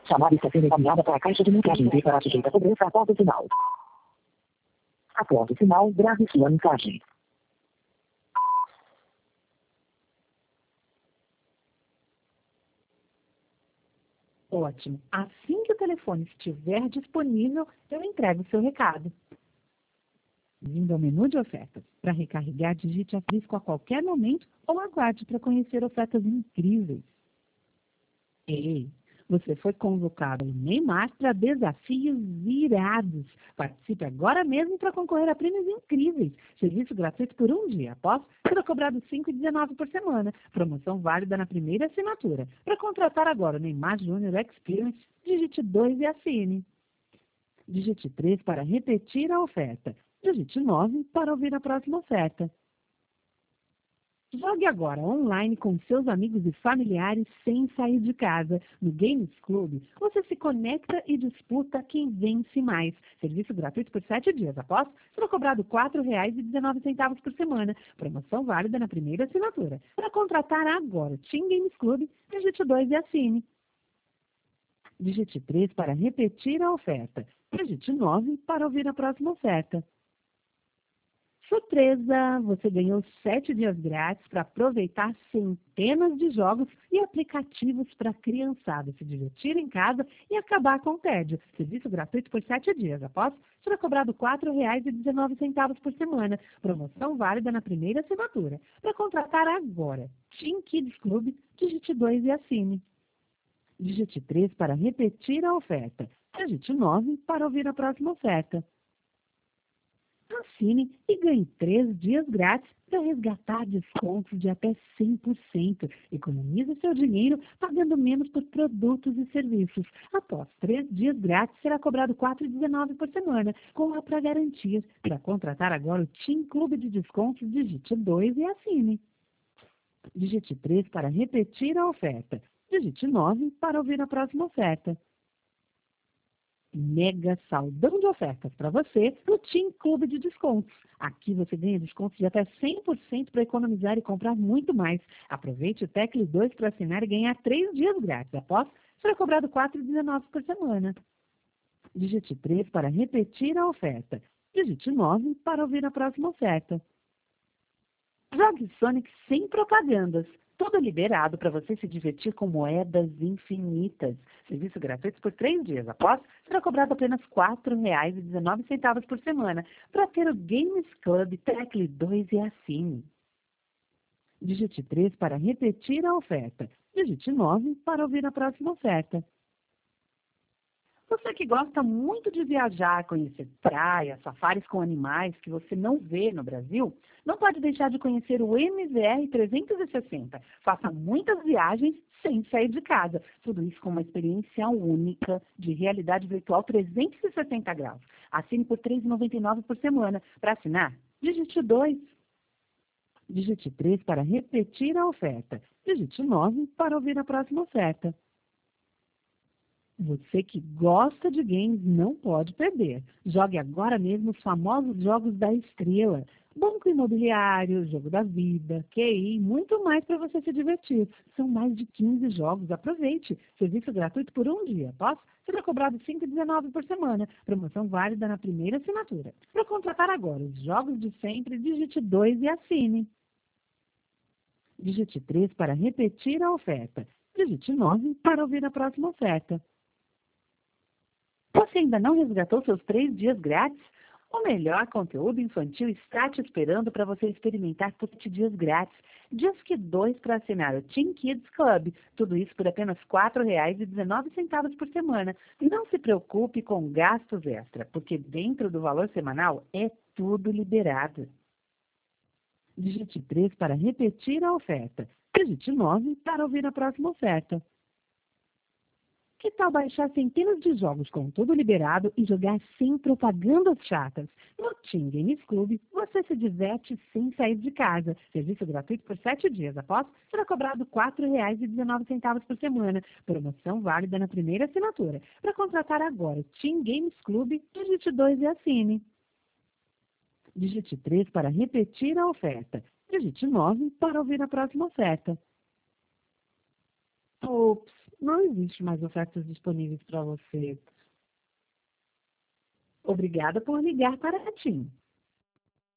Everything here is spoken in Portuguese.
Chamada está sendo encaminhada para a caixa de mensagem e será sujeita a cobrança após o sinal. Após o sinal, grave sua mensagem. Ótimo. Assim que o telefone estiver disponível, eu entrego o seu recado. Vindo ao menu de ofertas. Para recarregar, digite asterisco a qualquer momento ou aguarde para conhecer ofertas incríveis. Ei, você foi convocado ao Neymar para desafios irados. Participe agora mesmo para concorrer a prêmios incríveis. Serviço gratuito por um dia. Após, será cobrado R$ 5,19 por semana. Promoção válida na primeira assinatura. Para contratar agora o Neymar Júnior Experience, digite 2 e assine. Digite 3 para repetir a oferta. Digite 9 para ouvir a próxima oferta. Jogue agora online com seus amigos e familiares sem sair de casa. No Games Club, você se conecta e disputa quem vence mais. Serviço gratuito por 7 dias. Após, será cobrado R$ 4,19 por semana. Promoção válida na primeira assinatura. Para contratar agora Team Games Club, digite 2 e assine. Digite 3 para repetir a oferta. Digite 9 para ouvir a próxima oferta. Surpresa! Você ganhou 7 dias grátis para aproveitar centenas de jogos e aplicativos para a criançada se divertir em casa e acabar com o tédio. Serviço gratuito por 7 dias. Após, será cobrado R$ 4,19 por semana. Promoção válida na primeira assinatura. Para contratar agora Team Kids Club, digite 2 e assine. Digite 3 para repetir a oferta. Digite 9 para ouvir a próxima oferta. Assine e ganhe 3 dias grátis para resgatar descontos de até 100%. Economize seu dinheiro pagando menos por produtos e serviços. Após 3 dias grátis, será cobrado R$ 4,19 por semana, com a para garantir. Para contratar agora o Team Clube de Descontos, digite 2 e assine. Digite 3 para repetir a oferta. Digite 9 para ouvir a próxima oferta. Mega saldão de ofertas para você no Team Clube de Descontos. Aqui você ganha descontos de até 100% para economizar e comprar muito mais. Aproveite o Teclis 2 para assinar e ganhar 3 dias grátis. Após, será cobrado R$ 4,19 por semana. Digite 3 para repetir a oferta. Digite 9 para ouvir a próxima oferta. Jogue Sonic sem propagandas. Tudo liberado para você se divertir com moedas infinitas. Serviço gratuito por 3 dias. Após, será cobrado apenas R$ 4,19 por semana. Para ter o Games Club, tecle 2 e assine. Digite 3 para repetir a oferta. Digite 9 para ouvir a próxima oferta. Você que gosta muito de viajar, conhecer praias, safaris com animais que você não vê no Brasil, não pode deixar de conhecer o MZR 360. Faça muitas viagens sem sair de casa. Tudo isso com uma experiência única de realidade virtual 360 graus. Assine por R$ 3,99 por semana. Para assinar, digite 2. Digite 3 para repetir a oferta. Digite 9 para ouvir a próxima oferta. Você que gosta de games não pode perder. Jogue agora mesmo os famosos jogos da Estrela. Banco Imobiliário, Jogo da Vida, QI, muito mais para você se divertir. São mais de 15 jogos. Aproveite. Serviço gratuito por um dia. Após, será cobrado R$ 5,19 por semana. Promoção válida na primeira assinatura. Para contratar agora os jogos de sempre, digite 2 e assine. Digite 3 para repetir a oferta. Digite 9 para ouvir a próxima oferta. Você ainda não resgatou seus 3 dias grátis? O melhor conteúdo infantil está te esperando para você experimentar por 7 dias grátis. Disque 2 para assinar o Team Kids Club. Tudo isso por apenas R$ 4,19 por semana. Não se preocupe com gastos extra, porque dentro do valor semanal é tudo liberado. Digite 3 para repetir a oferta. Digite 9 para ouvir a próxima oferta. Que tal baixar centenas de jogos com tudo liberado e jogar sem propagandas chatas? No Team Games Club, você se diverte sem sair de casa. Serviço gratuito por 7 dias. Após, será cobrado R$ 4,19 por semana. Promoção válida na primeira assinatura. Para contratar agora o Team Games Club, digite 2 e assine. Digite 3 para repetir a oferta. Digite 9 para ouvir a próxima oferta. Ops! Não existe mais ofertas disponíveis para você. Obrigada por ligar para a TIM.